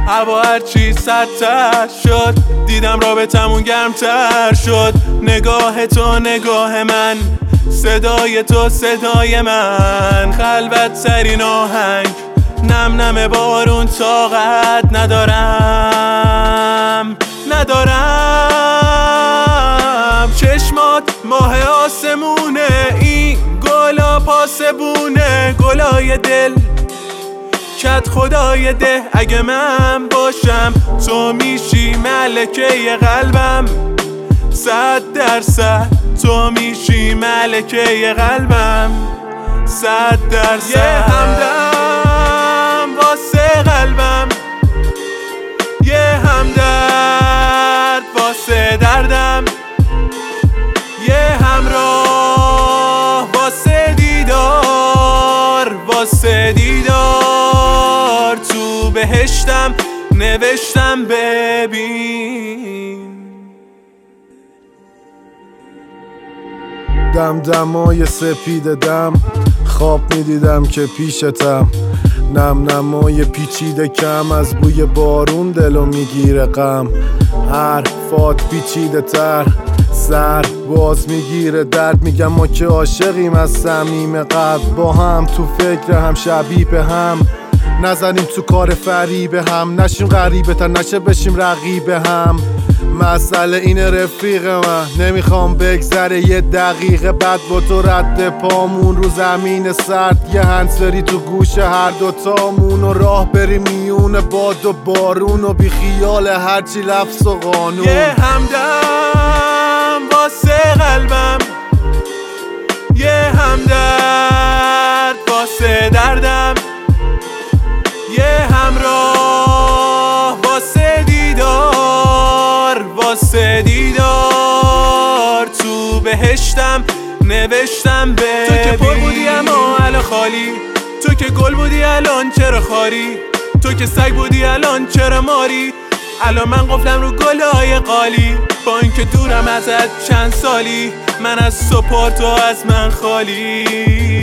هوا هرچی سردتر شد دیدم رابطمون گرمتر شد. نگاه تو نگاه من، صدای تو صدای من، خلوت ترین آهنگ، نم نم بارون، طاقت ندارم چشمات ماه آسمونه، این گلا پاسبونه، گلای دل کت خدای ده. اگه من باشم تو میشی ملکه قلبم، 100% تو میشی ملکه قلبم، 100%. یه همدم واسه قلبم، یه همدرد واسه دردم، یه همراه واسه دیدار، واسه دیدار. تو بهشتم نوشتم ببین. دمدمای سپید دم، خواب میدیدم که پیشتم، نم نمای پیچیده کم، از بوی بارون دلو میگیره غم. حرفات پیچیده تر، سر باز میگیره درد. میگم ما که عاشقیم از صمیم قلب، با هم تو فکر هم شبیه به هم. نزنیم تو کار فریب هم، نشیم غریبه تر نشه بشیم رقیب هم. مسئله اینه رفیق من، نمیخوام بگذره یه دقیقه بعد با تو رد پامون رو زمین سرد. یه هنسفری تو گوش هر دوتامون و راه بریم میون باد و بارون و بی خیال هرچی لفظ و قانون. یه همدم واسه قلبم، یه همدرد واسه دردم، یه همراه واسه دیدار، واسه دیدار. تو بهشتم نوشتم ببین. تو که پر بودی اما الان خالی، تو که گل بودی الان چرا خاری، تو که سگ بودی الان چرا ماری. الان من قفلم رو گلای قالی، با اینکه دورم ازت چند سالی، من از سپورت و از من خالی.